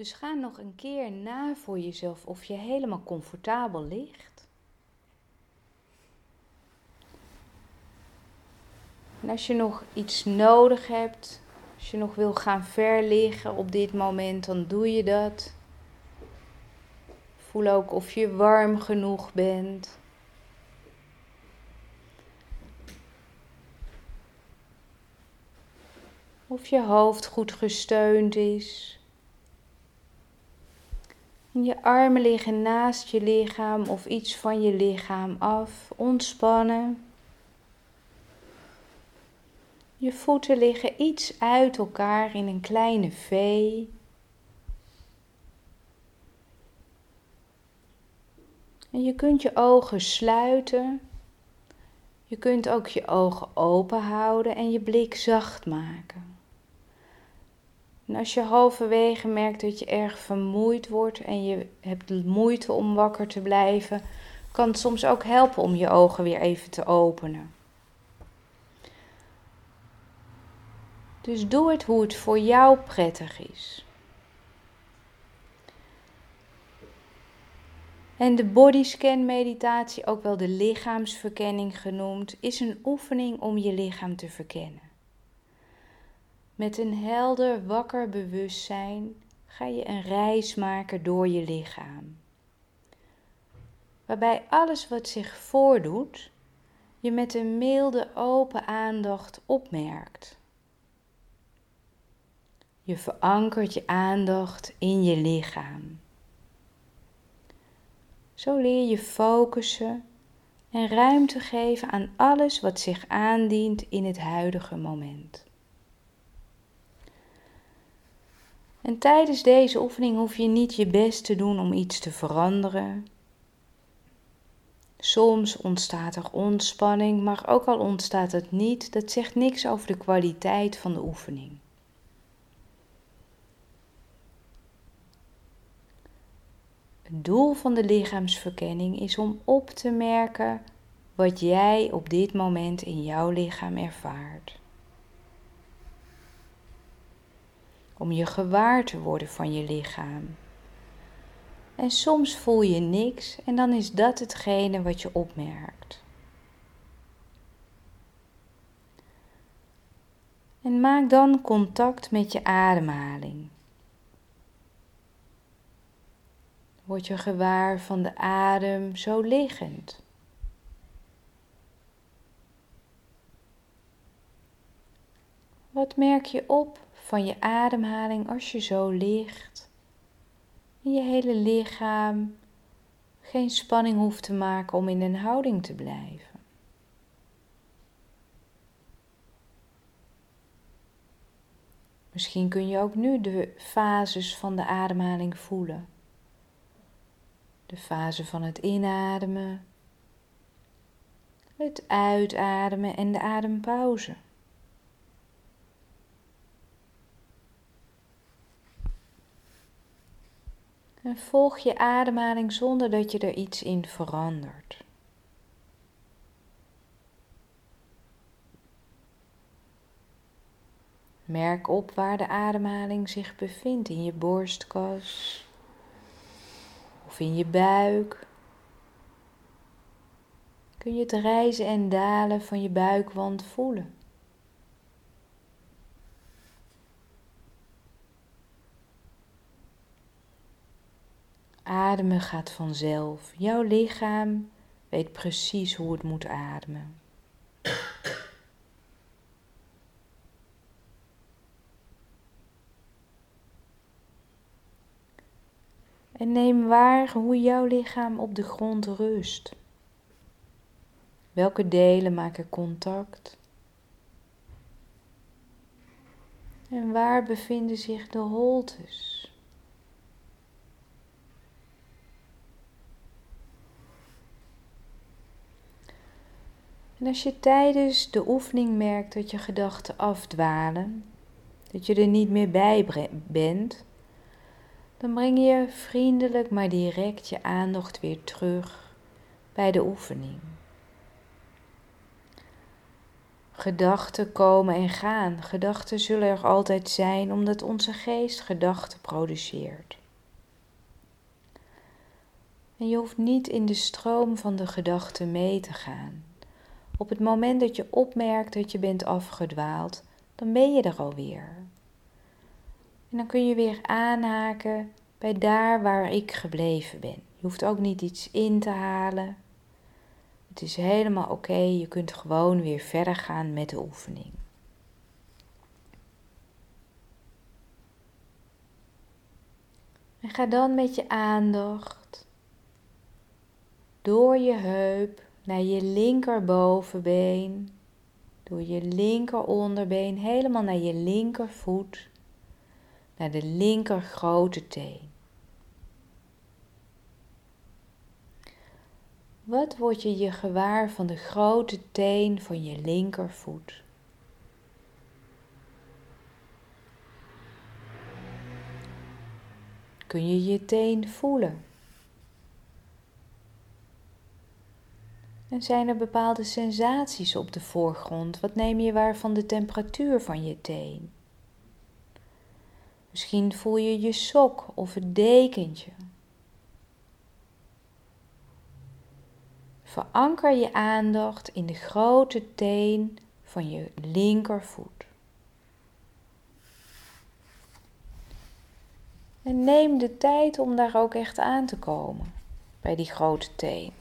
Dus ga nog een keer na voor jezelf of je helemaal comfortabel ligt. En als je nog iets nodig hebt, als je nog wil gaan verliggen op dit moment, dan doe je dat. Voel ook of je warm genoeg bent. Of je hoofd goed gesteund is. En je armen liggen naast je lichaam of iets van je lichaam af. Ontspannen. Je voeten liggen iets uit elkaar in een kleine V. En je kunt je ogen sluiten. Je kunt ook je ogen open houden en je blik zacht maken. En als je halverwege merkt dat je erg vermoeid wordt en je hebt moeite om wakker te blijven, kan het soms ook helpen om je ogen weer even te openen. Dus doe het hoe het voor jou prettig is. En de bodyscan meditatie, ook wel de lichaamsverkenning genoemd, is een oefening om je lichaam te verkennen. Met een helder, wakker bewustzijn ga je een reis maken door je lichaam. Waarbij alles wat zich voordoet, je met een milde, open aandacht opmerkt. Je verankert je aandacht in je lichaam. Zo leer je focussen en ruimte geven aan alles wat zich aandient in het huidige moment. En tijdens deze oefening hoef je niet je best te doen om iets te veranderen. Soms ontstaat er ontspanning, maar ook al ontstaat het niet, dat zegt niks over de kwaliteit van de oefening. Het doel van de lichaamsverkenning is om op te merken wat jij op dit moment in jouw lichaam ervaart. Om je gewaar te worden van je lichaam. En soms voel je niks en dan is dat hetgene wat je opmerkt. En maak dan contact met je ademhaling. Word je gewaar van de adem zo liggend. Wat merk je op van je ademhaling als je zo ligt? En je hele lichaam geen spanning hoeft te maken om in een houding te blijven. Misschien kun je ook nu de fases van de ademhaling voelen. De fase van het inademen, het uitademen en de adempauze. En volg je ademhaling zonder dat je er iets in verandert. Merk op waar de ademhaling zich bevindt, in je borstkas of in je buik. Kun je het rijzen en dalen van je buikwand voelen. Ademen gaat vanzelf. Jouw lichaam weet precies hoe het moet ademen. En neem waar hoe jouw lichaam op de grond rust. Welke delen maken contact? En waar bevinden zich de holtes? En als je tijdens de oefening merkt dat je gedachten afdwalen, dat je er niet meer bij bent, dan breng je vriendelijk maar direct je aandacht weer terug bij de oefening. Gedachten komen en gaan. Gedachten zullen er altijd zijn omdat onze geest gedachten produceert. En je hoeft niet in de stroom van de gedachten mee te gaan. Op het moment dat je opmerkt dat je bent afgedwaald, dan ben je er alweer. En dan kun je weer aanhaken bij daar waar ik gebleven ben. Je hoeft ook niet iets in te halen. Het is helemaal oké, je kunt gewoon weer verder gaan met de oefening. En ga dan met je aandacht door je heup naar je linkerbovenbeen, door je linkeronderbeen, helemaal naar je linkervoet, naar de linker grote teen. Wat word je gewaar van de grote teen van je linkervoet? Kun je je teen voelen? En zijn er bepaalde sensaties op de voorgrond? Wat neem je waar van de temperatuur van je teen? Misschien voel je je sok of het dekentje. Veranker je aandacht in de grote teen van je linkervoet. En neem de tijd om daar ook echt aan te komen, bij die grote teen.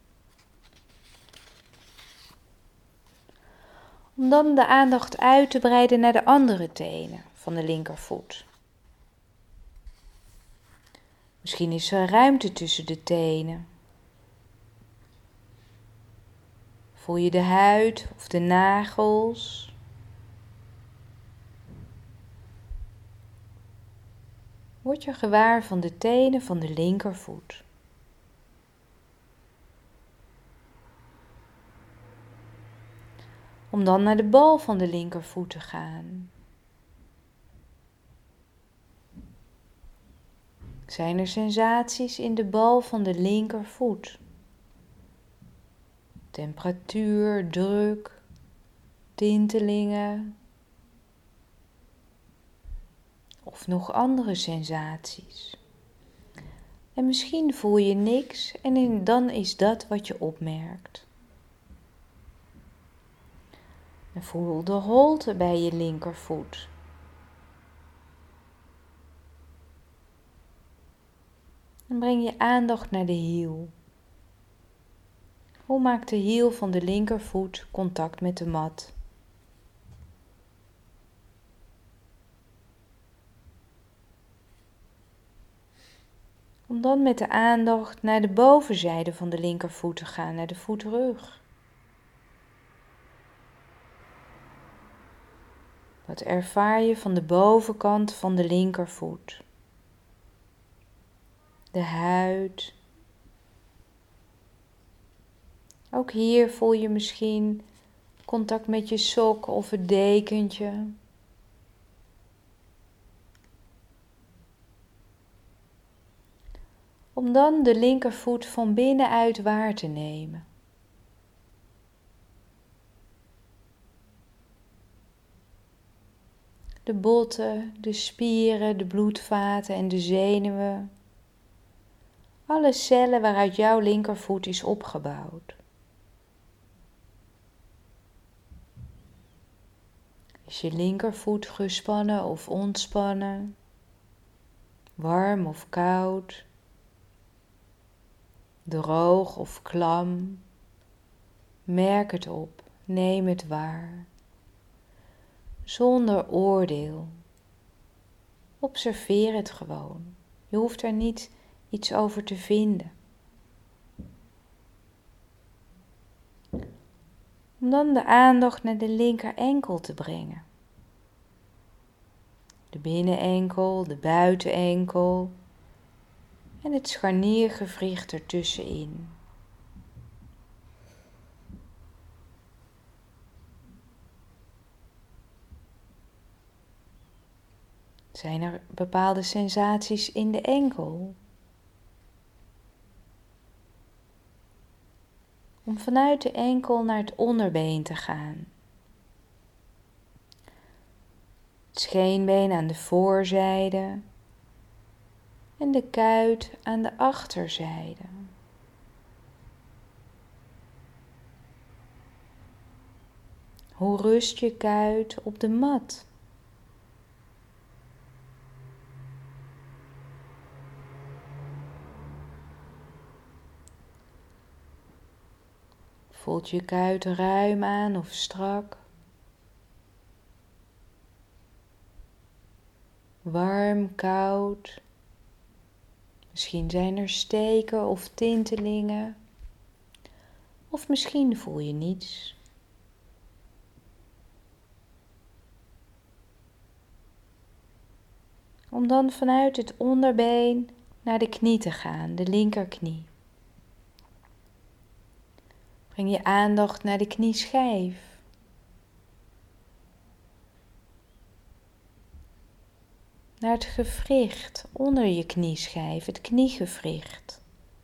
Om dan de aandacht uit te breiden naar de andere tenen van de linkervoet. Misschien is er ruimte tussen de tenen. Voel je de huid of de nagels? Word je gewaar van de tenen van de linkervoet. Om dan naar de bal van de linkervoet te gaan. Zijn er sensaties in de bal van de linkervoet? Temperatuur, druk, tintelingen of nog andere sensaties. En misschien voel je niks en dan is dat wat je opmerkt. En voel de holte bij je linkervoet. En breng je aandacht naar de hiel. Hoe maakt de hiel van de linkervoet contact met de mat? Om dan met de aandacht naar de bovenzijde van de linkervoet te gaan, naar de voetrug. Wat ervaar je van de bovenkant van de linkervoet? De huid. Ook hier voel je misschien contact met je sok of het dekentje. Om dan de linkervoet van binnenuit waar te nemen. De botten, de spieren, de bloedvaten en de zenuwen. Alle cellen waaruit jouw linkervoet is opgebouwd. Is je linkervoet gespannen of ontspannen? Warm of koud? Droog of klam? Merk het op, neem het waar. Zonder oordeel. Observeer het gewoon. Je hoeft er niet iets over te vinden. Om dan de aandacht naar de linker enkel te brengen. De binnenenkel, de buitenenkel en het scharniergewricht ertussenin. Zijn er bepaalde sensaties in de enkel? Om vanuit de enkel naar het onderbeen te gaan. het scheenbeen aan de voorzijde en de kuit aan de achterzijde. Hoe rust je kuit op de mat? Voelt je kuit ruim aan of strak? Warm, koud? Misschien zijn er steken of tintelingen. Of misschien voel je niets. Om dan vanuit het onderbeen naar de knie te gaan, de linkerknie. Breng je aandacht naar de knieschijf. Naar het gewricht onder je knieschijf, het kniegewricht.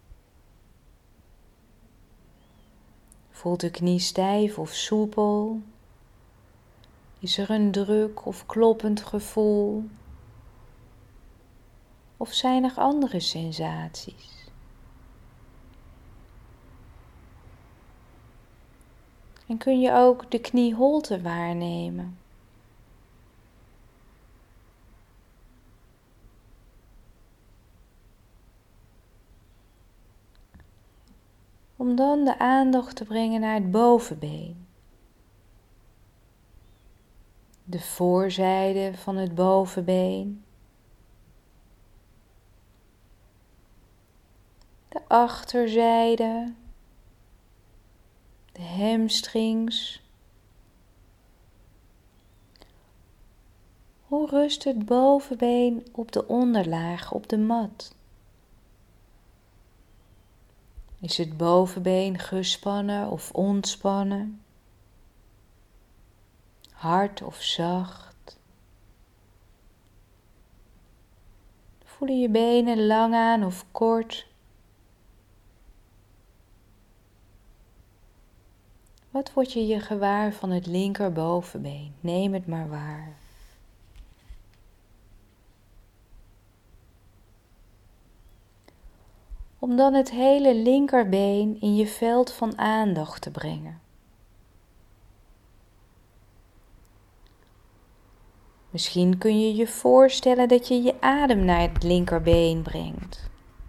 Voelt de knie stijf of soepel? Is er een druk of kloppend gevoel? Of zijn er andere sensaties? En kun je ook de knieholte waarnemen? Om dan de aandacht te brengen naar het bovenbeen. De voorzijde van het bovenbeen. De achterzijde. De hamstrings. Hoe rust het bovenbeen op de onderlaag, op de mat? Is het bovenbeen gespannen of ontspannen? Hard of zacht? Voelen je benen lang aan of kort? Wat word je gewaar van het linkerbovenbeen? Neem het maar waar. Om dan het hele linkerbeen in je veld van aandacht te brengen. Misschien kun je je voorstellen dat je je adem naar het linkerbeen brengt.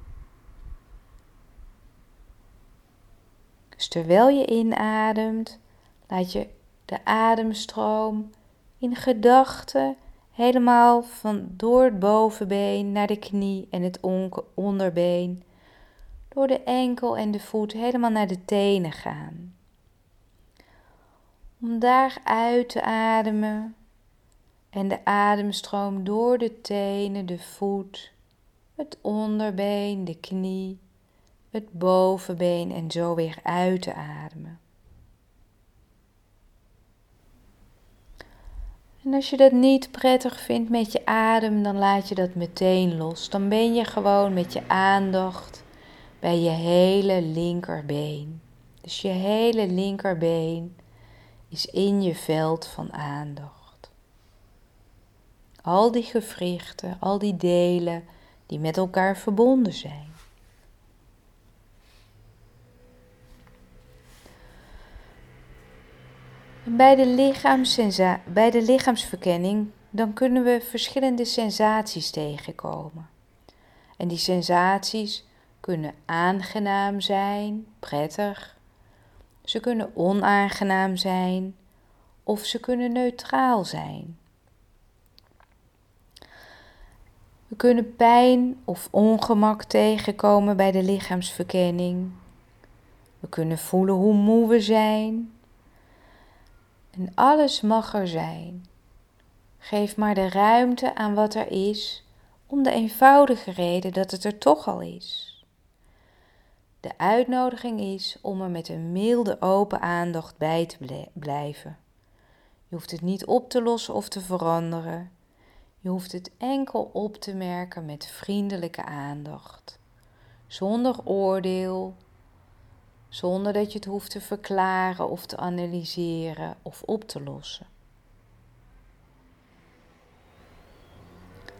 Dus terwijl je inademt, laat je de ademstroom in gedachten helemaal van door het bovenbeen naar de knie en het onderbeen, door de enkel en de voet helemaal naar de tenen gaan. Om daar uit te ademen en de ademstroom door de tenen, de voet, het onderbeen, de knie, het bovenbeen en zo weer uit te ademen. En als je dat niet prettig vindt met je adem, dan laat je dat meteen los. Dan ben je gewoon met je aandacht bij je hele linkerbeen. Dus je hele linkerbeen is in je veld van aandacht. Al die gewrichten, al die delen die met elkaar verbonden zijn. Bij de lichaamsverkenning dan kunnen we verschillende sensaties tegenkomen. En die sensaties kunnen aangenaam zijn, prettig. Ze kunnen onaangenaam zijn of ze kunnen neutraal zijn. We kunnen pijn of ongemak tegenkomen bij de lichaamsverkenning. We kunnen voelen hoe moe we zijn. En alles mag er zijn. Geef maar de ruimte aan wat er is, om de eenvoudige reden dat het er toch al is. De uitnodiging is om er met een milde open aandacht bij te blijven. Je hoeft het niet op te lossen of te veranderen. Je hoeft het enkel op te merken met vriendelijke aandacht. Zonder oordeel, zonder dat je het hoeft te verklaren of te analyseren of op te lossen.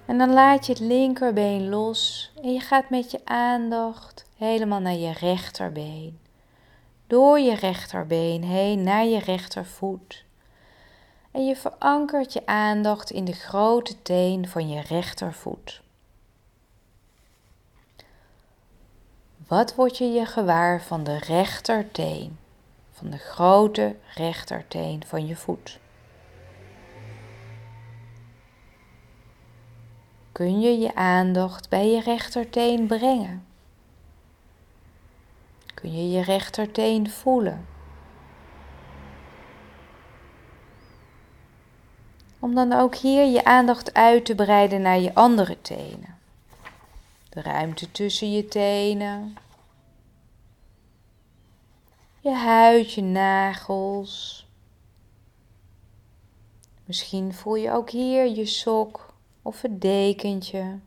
En dan laat je het linkerbeen los en je gaat met je aandacht helemaal naar je rechterbeen. Door je rechterbeen heen naar je rechtervoet. En je verankert je aandacht in de grote teen van je rechtervoet. Wat word je gewaar van de rechterteen, van de grote rechterteen van je voet? Kun je je aandacht bij je rechterteen brengen? Kun je je rechterteen voelen? Om dan ook hier je aandacht uit te breiden naar je andere tenen. De ruimte tussen je tenen. Je huid, je nagels. Misschien voel je ook hier je sok of het dekentje.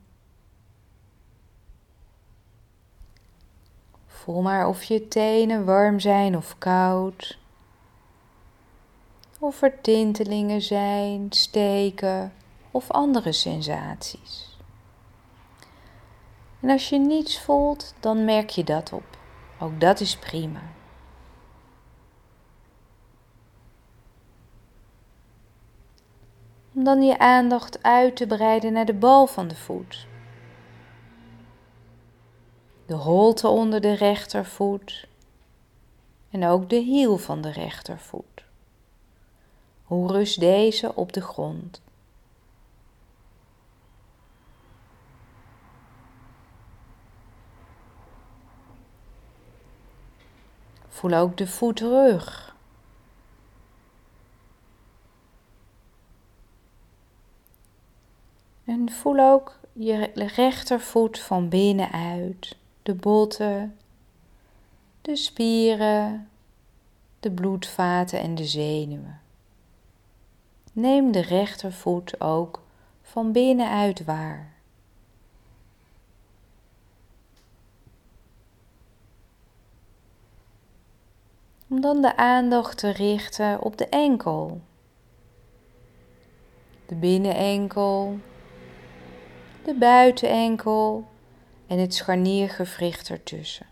Voel maar of je tenen warm zijn of koud. Of er tintelingen zijn, steken of andere sensaties. En als je niets voelt, dan merk je dat op. Ook dat is prima. Om dan je aandacht uit te breiden naar de bal van de voet. De holte onder de rechtervoet. En ook de hiel van de rechtervoet. Hoe rust deze op de grond? Voel ook de voetrug. En voel ook je rechtervoet van binnenuit. De botten, de spieren, de bloedvaten en de zenuwen. Neem de rechtervoet ook van binnenuit waar. Om dan de aandacht te richten op de enkel. De binnenenkel, de buitenenkel en het scharniergewricht ertussen.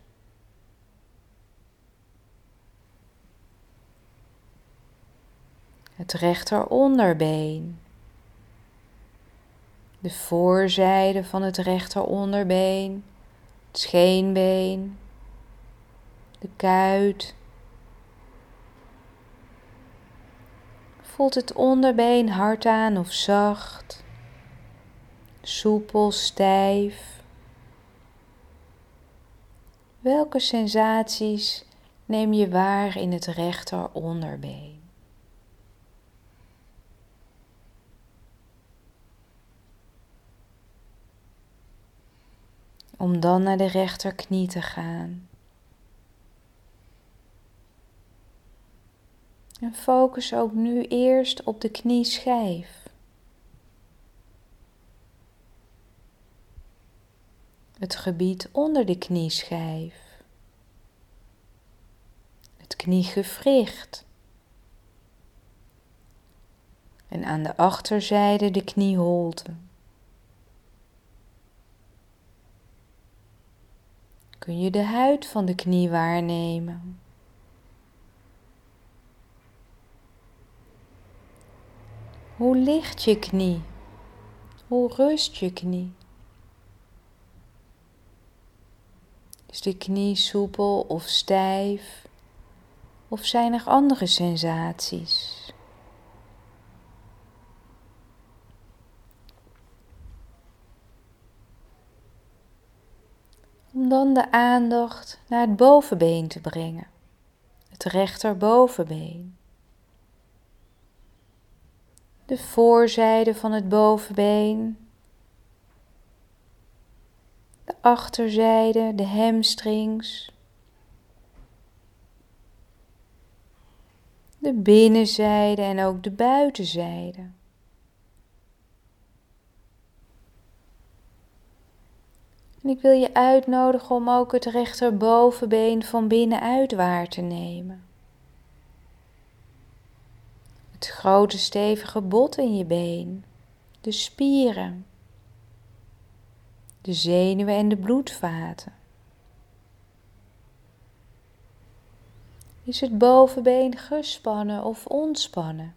Het rechteronderbeen. De voorzijde van het rechteronderbeen. Het scheenbeen. De kuit. Voelt het onderbeen hard aan of zacht? Soepel, stijf? Welke sensaties neem je waar in het rechteronderbeen? Om dan naar de rechterknie te gaan. En focus ook nu eerst op de knieschijf. Het gebied onder de knieschijf. Het kniegewricht. En aan de achterzijde de knieholte. Kun je de huid van de knie waarnemen? Hoe ligt je knie? Hoe rust je knie? Is de knie soepel of stijf? Of zijn er andere sensaties? Om dan de aandacht naar het bovenbeen te brengen. Het rechterbovenbeen. De voorzijde van het bovenbeen. De achterzijde, de hamstrings. De binnenzijde en ook de buitenzijde. En ik wil je uitnodigen om ook het rechterbovenbeen van binnenuit waar te nemen. Het grote stevige bot in je been, de spieren, de zenuwen en de bloedvaten. Is het bovenbeen gespannen of ontspannen?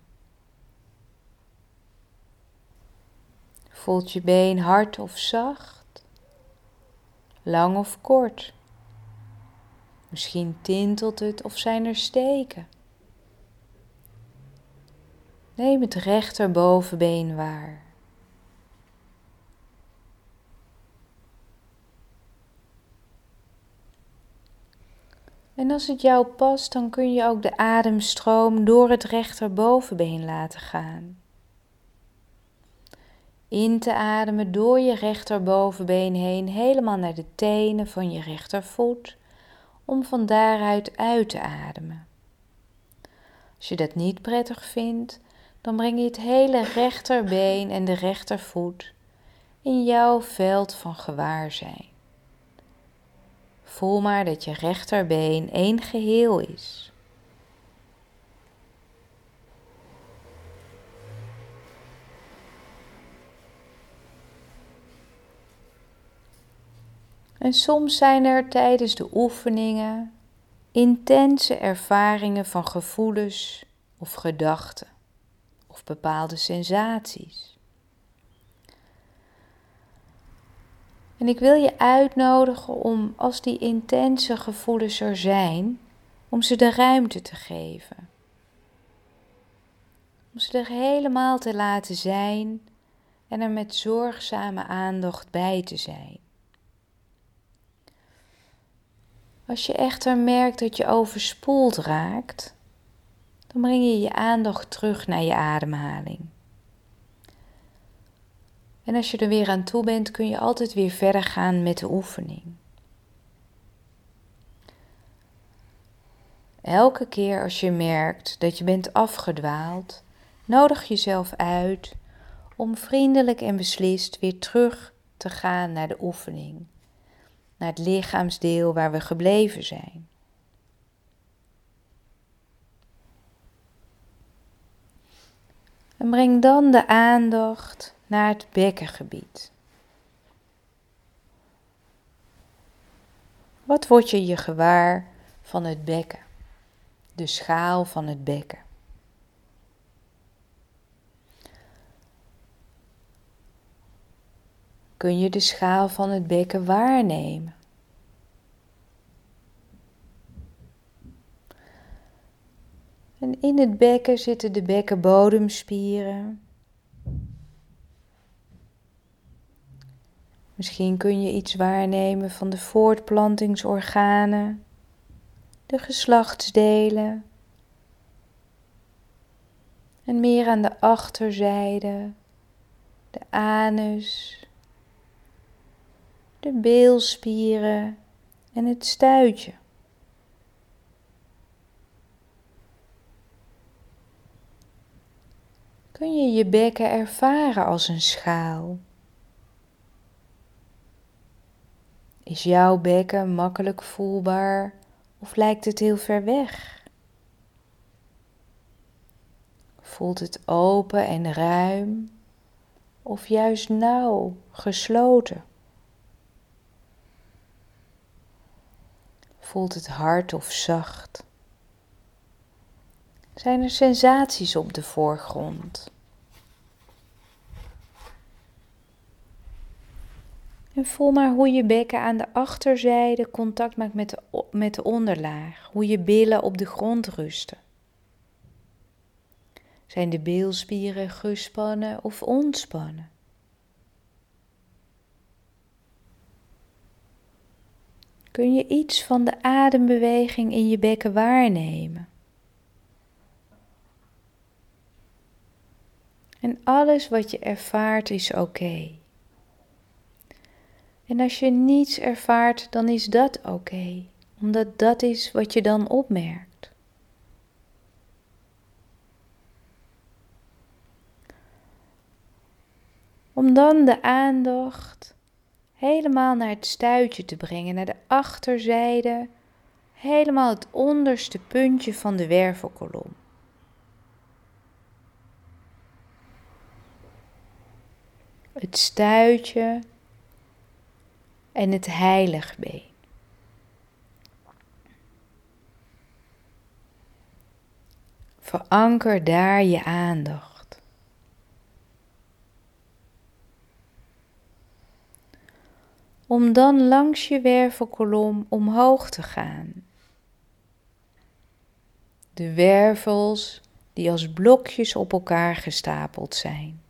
Voelt je been hard of zacht? Lang of kort? Misschien tintelt het of zijn er steken. Neem het rechterbovenbeen waar. En als het jou past, dan kun je ook de ademstroom door het rechterbovenbeen laten gaan. In te ademen door je rechterbovenbeen heen, helemaal naar de tenen van je rechtervoet, om van daaruit uit te ademen. Als je dat niet prettig vindt, dan breng je het hele rechterbeen en de rechtervoet in jouw veld van gewaarzijn. Voel maar dat je rechterbeen één geheel is. En soms zijn er tijdens de oefeningen intense ervaringen van gevoelens of gedachten of bepaalde sensaties. En ik wil je uitnodigen om, als die intense gevoelens er zijn, om ze de ruimte te geven. Om ze er helemaal te laten zijn en er met zorgzame aandacht bij te zijn. Als je echter merkt dat je overspoeld raakt, dan breng je je aandacht terug naar je ademhaling. En als je er weer aan toe bent, kun je altijd weer verder gaan met de oefening. Elke keer als je merkt dat je bent afgedwaald, nodig jezelf uit om vriendelijk en beslist weer terug te gaan naar de oefening. Naar het lichaamsdeel waar we gebleven zijn. En breng dan de aandacht naar het bekkengebied. Wat word je gewaar van het bekken? De schaal van het bekken. Kun je de schaal van het bekken waarnemen? En in het bekken zitten de bekkenbodemspieren. Misschien kun je iets waarnemen van de voortplantingsorganen, de geslachtsdelen. En meer aan de achterzijde, de anus, de bilspieren en het stuitje. Kun je je bekken ervaren als een schaal? Is jouw bekken makkelijk voelbaar of lijkt het heel ver weg? Voelt het open en ruim of juist nauw, gesloten? Voelt het hard of zacht? Zijn er sensaties op de voorgrond? En voel maar hoe je bekken aan de achterzijde contact maakt met de onderlaag. Hoe je billen op de grond rusten. Zijn de bilspieren gespannen of ontspannen? Kun je iets van de adembeweging in je bekken waarnemen? En alles wat je ervaart is oké. En als je niets ervaart, dan is dat oké, omdat dat is wat je dan opmerkt. Om dan de aandacht helemaal naar het stuitje te brengen, naar de achterzijde, helemaal het onderste puntje van de wervelkolom. Het stuitje en het heiligbeen. Veranker daar je aandacht. Om dan langs je wervelkolom omhoog te gaan. De wervels die als blokjes op elkaar gestapeld zijn.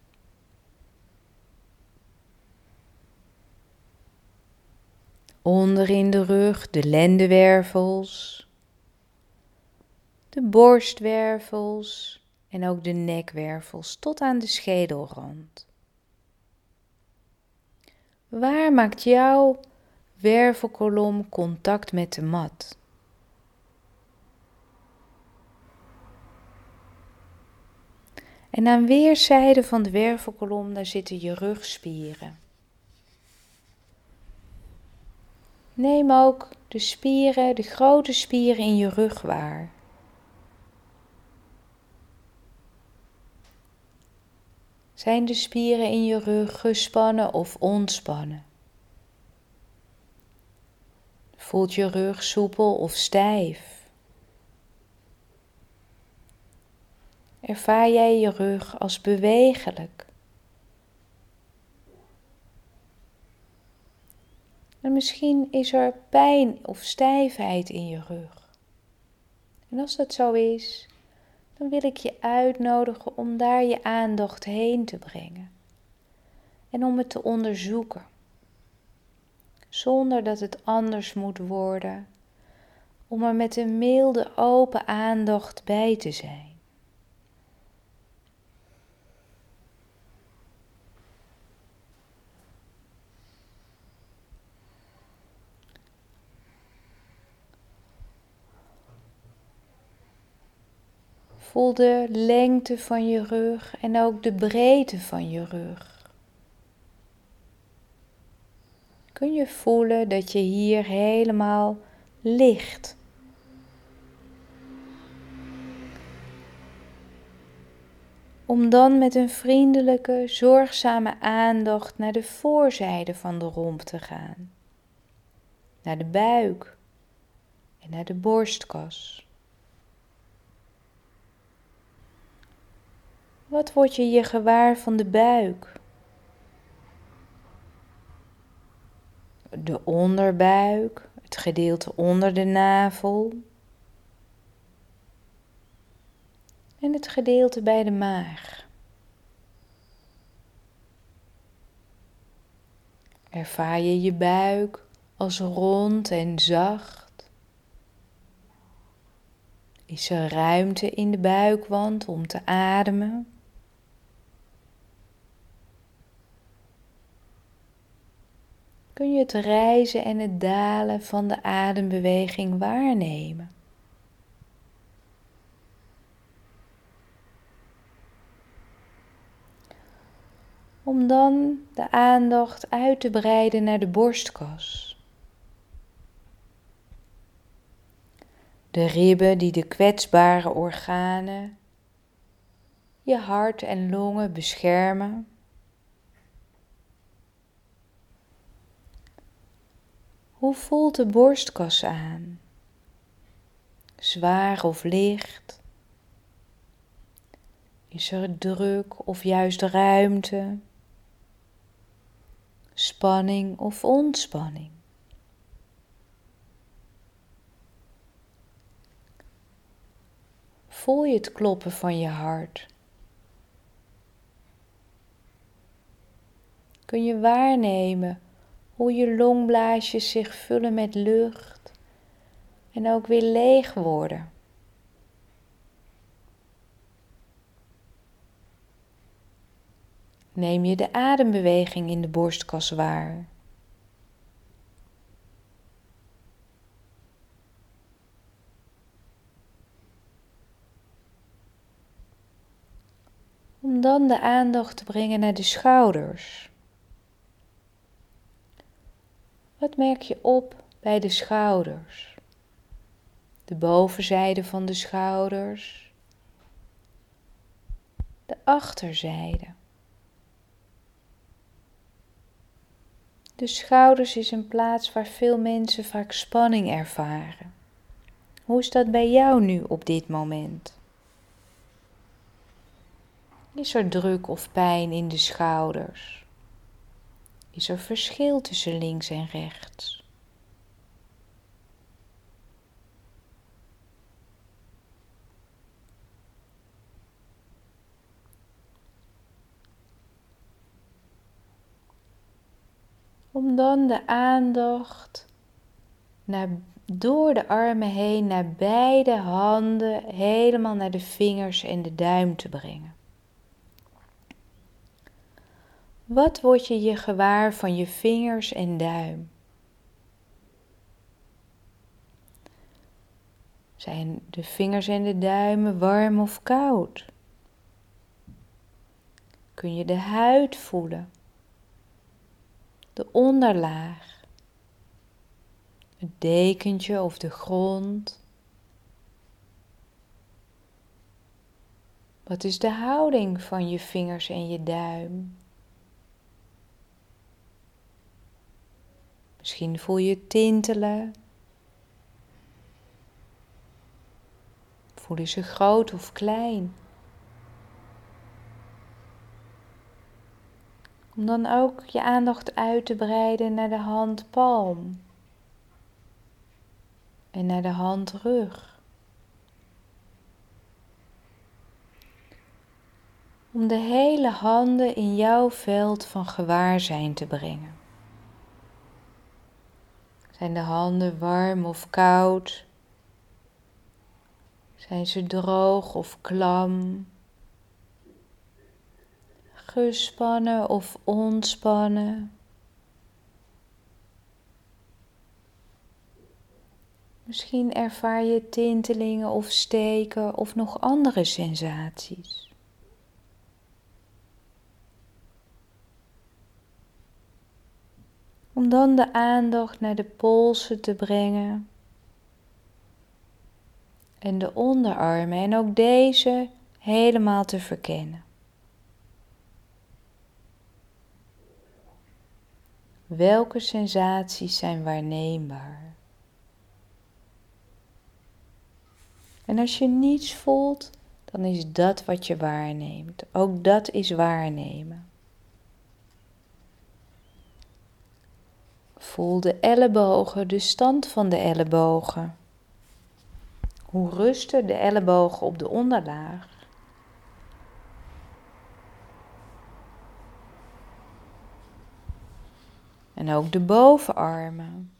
Onder in de rug de lendenwervels, de borstwervels en ook de nekwervels tot aan de schedelrand. Waar maakt jouw wervelkolom contact met de mat? En aan weerszijden van de wervelkolom, daar zitten je rugspieren. Neem ook de spieren, de grote spieren in je rug waar. Zijn de spieren in je rug gespannen of ontspannen? Voelt je rug soepel of stijf? Ervaar jij je rug als bewegelijk? En misschien is er pijn of stijfheid in je rug. En als dat zo is, dan wil ik je uitnodigen om daar je aandacht heen te brengen. En om het te onderzoeken. Zonder dat het anders moet worden. Om er met een milde, open aandacht bij te zijn. Voel de lengte van je rug en ook de breedte van je rug. Kun je voelen dat je hier helemaal ligt? Om dan met een vriendelijke, zorgzame aandacht naar de voorzijde van de romp te gaan. Naar de buik en naar de borstkas. Wat word je hier gewaar van de buik? De onderbuik, het gedeelte onder de navel. En het gedeelte bij de maag. Ervaar je je buik als rond en zacht? Is er ruimte in de buikwand om te ademen? Kun je het rijzen en het dalen van de adembeweging waarnemen? Om dan de aandacht uit te breiden naar de borstkas. De ribben die de kwetsbare organen, je hart en longen beschermen. Hoe voelt de borstkas aan? Zwaar of licht? Is er druk of juist ruimte? Spanning of ontspanning? Voel je het kloppen van je hart? Kun je waarnemen hoe je longblaasjes zich vullen met lucht en ook weer leeg worden? Neem je de adembeweging in de borstkas waar? Om dan de aandacht te brengen naar de schouders. Wat merk je op bij de schouders? De bovenzijde van de schouders, de achterzijde, De schouders is een plaats waar veel mensen vaak spanning ervaren. Hoe is dat bij jou nu op dit moment? Is er druk of pijn in de schouders? Is er verschil tussen links en rechts? Om dan de aandacht door de armen heen naar beide handen, helemaal naar de vingers en de duim te brengen. Wat word je gewaar van je vingers en duim? Zijn de vingers en de duimen warm of koud? Kun je de huid voelen? De onderlaag? Het dekentje of de grond? Wat is de houding van je vingers en je duim? Misschien voel je tintelen. Voelen ze groot of klein? Om dan ook je aandacht uit te breiden naar de handpalm en naar de handrug. Om de hele handen in jouw veld van gewaarzijn te brengen. Zijn de handen warm of koud? Zijn ze droog of klam? Gespannen of ontspannen? Misschien ervaar je tintelingen of steken of nog andere sensaties. Om dan de aandacht naar de polsen te brengen en de onderarmen en ook deze helemaal te verkennen. Welke sensaties zijn waarneembaar? En als je niets voelt, dan is dat wat je waarneemt. Ook dat is waarnemen. Voel de ellebogen, de stand van de ellebogen. Hoe rusten de ellebogen op de onderlaag? En ook de bovenarmen.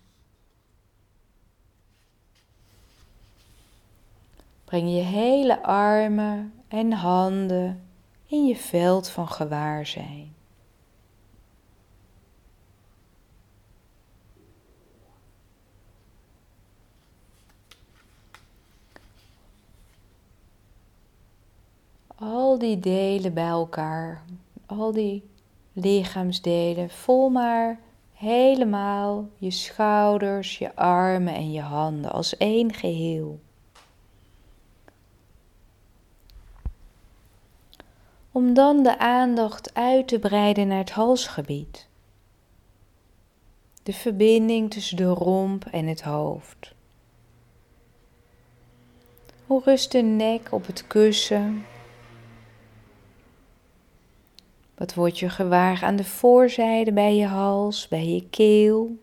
Breng je hele armen en handen in je veld van gewaarzijn. Al die delen bij elkaar, al die lichaamsdelen, voel maar helemaal je schouders, je armen en je handen als één geheel. Om dan de aandacht uit te breiden naar het halsgebied. De verbinding tussen de romp en het hoofd. Hoe rust de nek op het kussen? Wat word je gewaar aan de voorzijde bij je hals, bij je keel?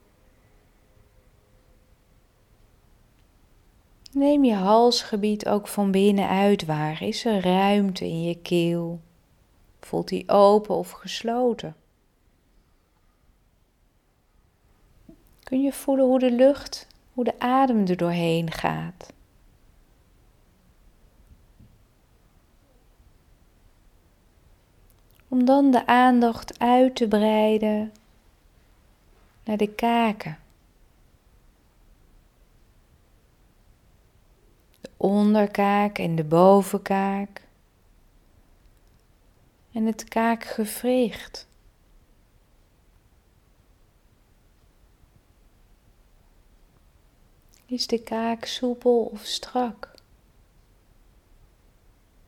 Neem je halsgebied ook van binnenuit waar. Is er ruimte in je keel? Voelt die open of gesloten? Kun je voelen hoe de lucht, hoe de adem er doorheen gaat? Om dan de aandacht uit te breiden naar de kaken. De onderkaak en de bovenkaak. En het kaakgewricht. Is de kaak soepel of strak?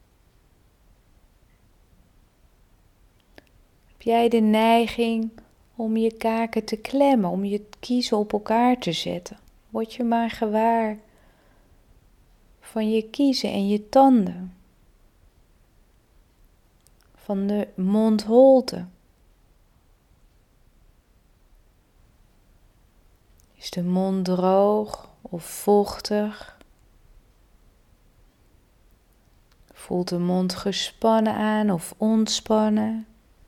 Heb jij de neiging om je kaken te klemmen, om je kiezen op elkaar te zetten. Word je maar gewaar van je kiezen en je tanden. Van de mondholte. Is de mond droog of vochtig? Voelt de mond gespannen aan of ontspannen?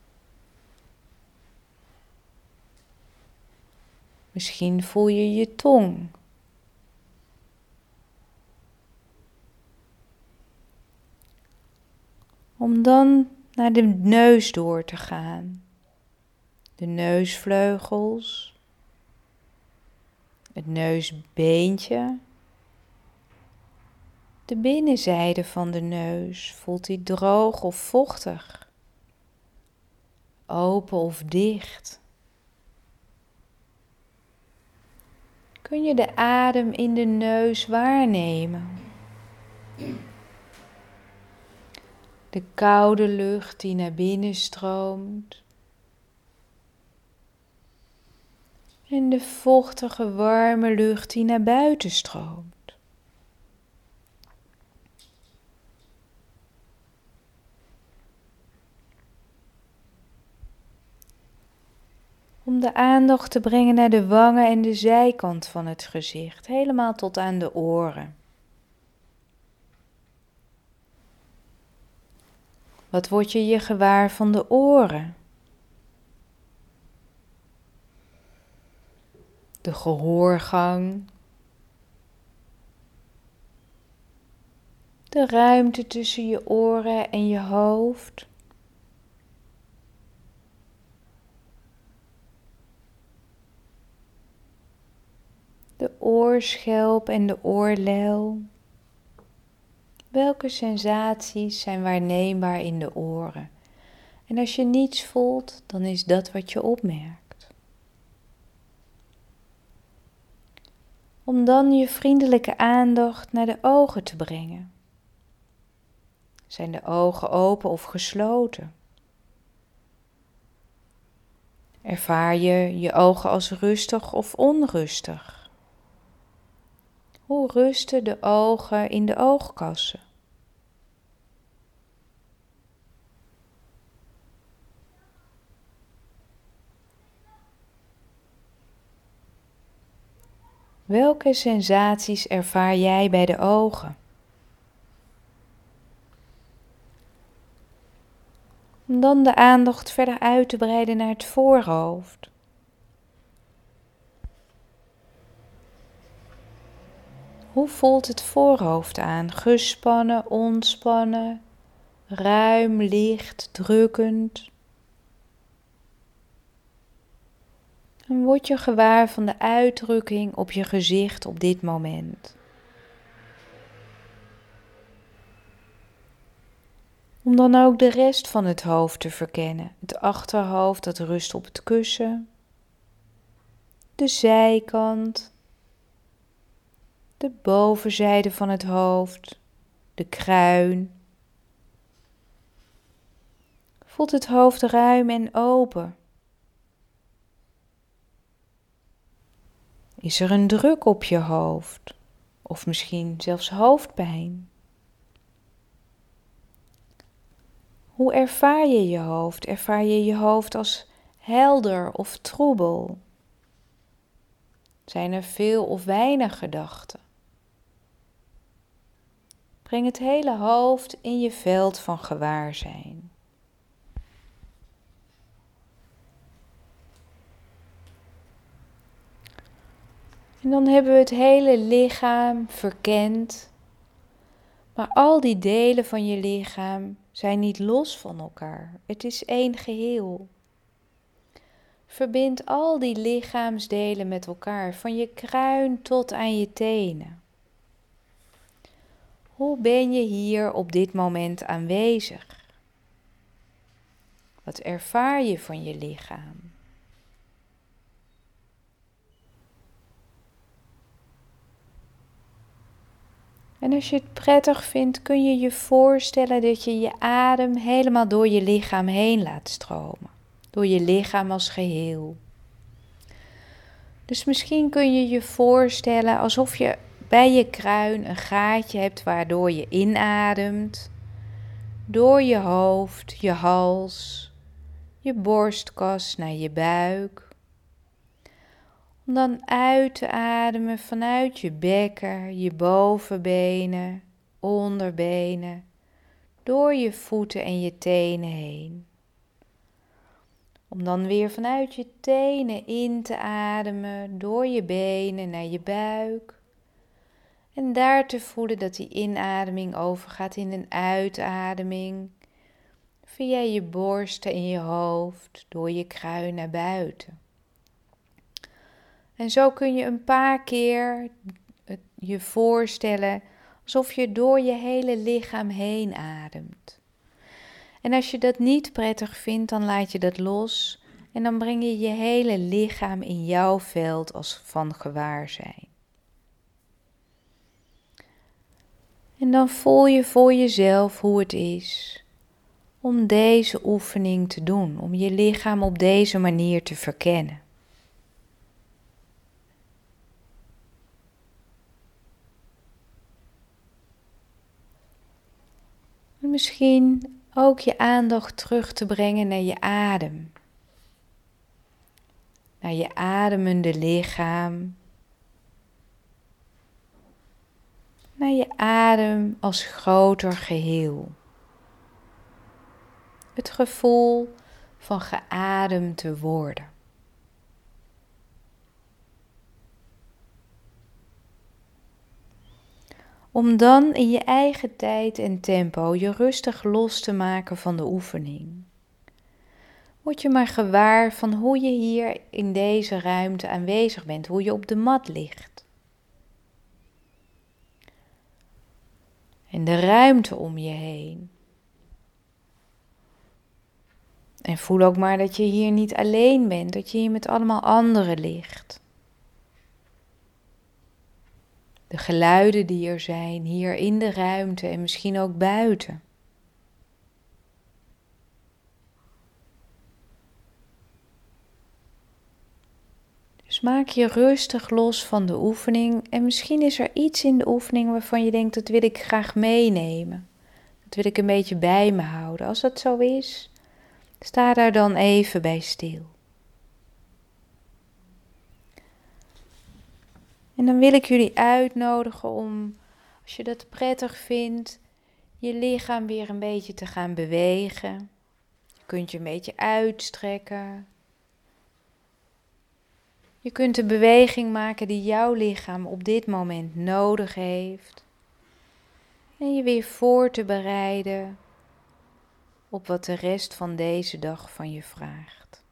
Misschien voel je je tong. Om dan naar de neus door te gaan. De neusvleugels. Het neusbeentje. De binnenzijde van de neus, voelt die droog of vochtig? Open of dicht? Kun je de adem in de neus waarnemen? De koude lucht die naar binnen stroomt. En de vochtige, warme lucht die naar buiten stroomt. Om de aandacht te brengen naar de wangen en de zijkant van het gezicht, helemaal tot aan de oren. Wat word je gewaar van de oren? De gehoorgang. De ruimte tussen je oren en je hoofd. De oorschelp en de oorlel. Welke sensaties zijn waarneembaar in de oren? En als je niets voelt, dan is dat wat je opmerkt. Om dan je vriendelijke aandacht naar de ogen te brengen. Zijn de ogen open of gesloten? Ervaar je je ogen als rustig of onrustig? Hoe rusten de ogen in de oogkassen? Welke sensaties ervaar jij bij de ogen? Om dan de aandacht verder uit te breiden naar het voorhoofd. Hoe voelt het voorhoofd aan? Gespannen, ontspannen, ruim, licht, drukkend? En word je gewaar van de uitdrukking op je gezicht op dit moment. Om dan ook de rest van het hoofd te verkennen. Het achterhoofd dat rust op het kussen. De zijkant. De bovenzijde van het hoofd. De kruin. Voelt het hoofd ruim en open. Is er een druk op je hoofd? Of misschien zelfs hoofdpijn? Hoe ervaar je je hoofd? Ervaar je je hoofd als helder of troebel? Zijn er veel of weinig gedachten? Breng het hele hoofd in je veld van gewaarzijn. En dan hebben we het hele lichaam verkend. Maar al die delen van je lichaam zijn niet los van elkaar. Het is één geheel. Verbind al die lichaamsdelen met elkaar, van je kruin tot aan je tenen. Hoe ben je hier op dit moment aanwezig? Wat ervaar je van je lichaam? En als je het prettig vindt, kun je je voorstellen dat je je adem helemaal door je lichaam heen laat stromen. door je lichaam als geheel. Dus misschien kun je je voorstellen alsof je bij je kruin een gaatje hebt waardoor je inademt, door je hoofd, je hals, je borstkas naar je buik. Om dan uit te ademen vanuit je bekken, je bovenbenen, onderbenen, door je voeten en je tenen heen. Om dan weer vanuit je tenen in te ademen, door je benen naar je buik. En daar te voelen dat die inademing overgaat in een uitademing. Via je borsten en je hoofd, door je kruin naar buiten. En zo kun je een paar keer je voorstellen alsof je door je hele lichaam heen ademt. En als je dat niet prettig vindt, dan laat je dat los en dan breng je je hele lichaam in jouw veld als van gewaarzijn. En dan voel je voor jezelf hoe het is om deze oefening te doen, om je lichaam op deze manier te verkennen. En misschien ook je aandacht terug te brengen naar je adem. Naar je ademende lichaam. Naar je adem als groter geheel. Het gevoel van geademd te worden. Om dan in je eigen tijd en tempo je rustig los te maken van de oefening. Word je maar gewaar van hoe je hier in deze ruimte aanwezig bent, hoe je op de mat ligt. En de ruimte om je heen. En voel ook maar dat je hier niet alleen bent, dat je hier met allemaal anderen ligt. De geluiden die er zijn, hier in de ruimte en misschien ook buiten. Dus maak je rustig los van de oefening en misschien is er iets in de oefening waarvan je denkt, dat wil ik graag meenemen. Dat wil ik een beetje bij me houden. Als dat zo is, sta daar dan even bij stil. En dan wil ik jullie uitnodigen om, als je dat prettig vindt, je lichaam weer een beetje te gaan bewegen. Je kunt je een beetje uitstrekken. Je kunt de beweging maken die jouw lichaam op dit moment nodig heeft. En je weer voor te bereiden op wat de rest van deze dag van je vraagt.